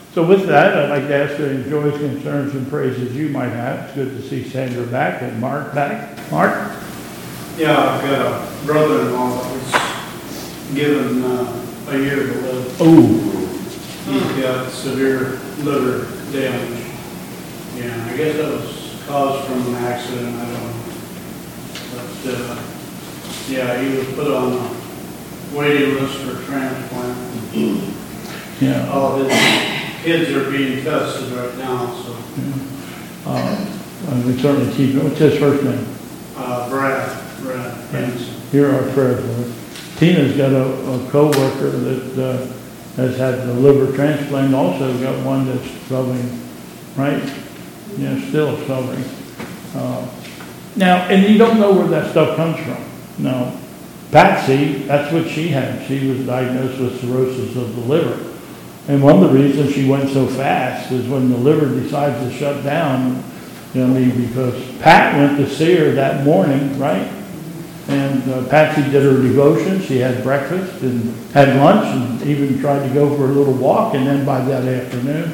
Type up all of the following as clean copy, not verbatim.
So with that, I'd like to ask any joys, concerns, and praises you might have. It's good to see Sandra back and Mark back. Mark? Yeah, I've got a brother-in-law that was given a year to live. Oh. He's got severe liver damage. Yeah, I guess that was caused from an accident, I don't know. But, yeah, he was put on a waiting list for transplant. Yeah. All his kids are being tested right now, so. We certainly keep it. What's his first name? Brad Hanson. You're our prayer for. Tina's got a co-worker that has had the liver transplant, also got one that's suffering, right? Yeah, still suffering. Now, and you don't know where that stuff comes from. Now, Patsy, that's what she had. She was diagnosed with cirrhosis of the liver. And one of the reasons she went so fast is when the liver decides to shut down, you know, because Pat went to see her that morning, right? And Patsy did her devotion. She had breakfast and had lunch and even tried to go for a little walk. And then by that afternoon,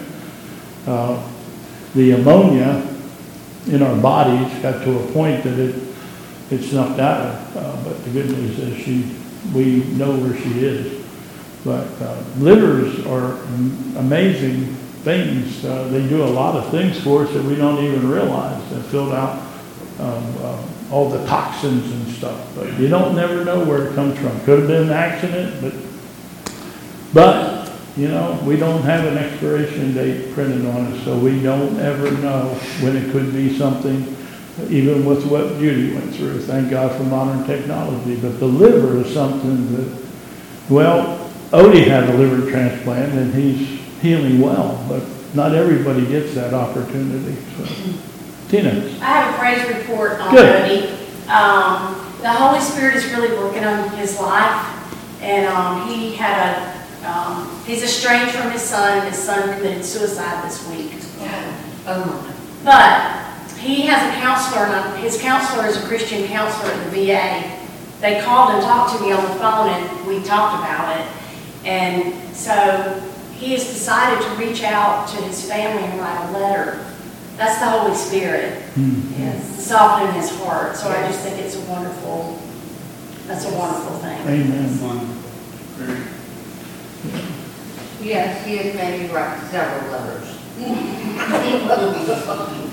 the ammonia in our bodies got to a point that it snuffed out of her. But the good news is we know where she is. But livers are amazing things. They do a lot of things for us that we don't even realize. They filled out all the toxins and stuff. But you don't never know where it comes from. Could have been an accident, but you know, we don't have an expiration date printed on it, so we don't ever know when it could be something, even with what Judy went through. Thank God for modern technology. But the liver is something that, well, Odie had a liver transplant and he's healing well, but not everybody gets that opportunity. So. Tina. I have a praise report on Good. Odie. The Holy Spirit is really working on his life, and he's estranged from his son, and his son committed suicide this week. But he has a counselor, and his counselor is a Christian counselor at the VA. They called and talked to me on the phone, and we talked about it. And so he has decided to reach out to his family and write a letter. That's the Holy Spirit, softening his heart. So I just think it's a wonderful thing. Amen. Yes, he has made me write several letters.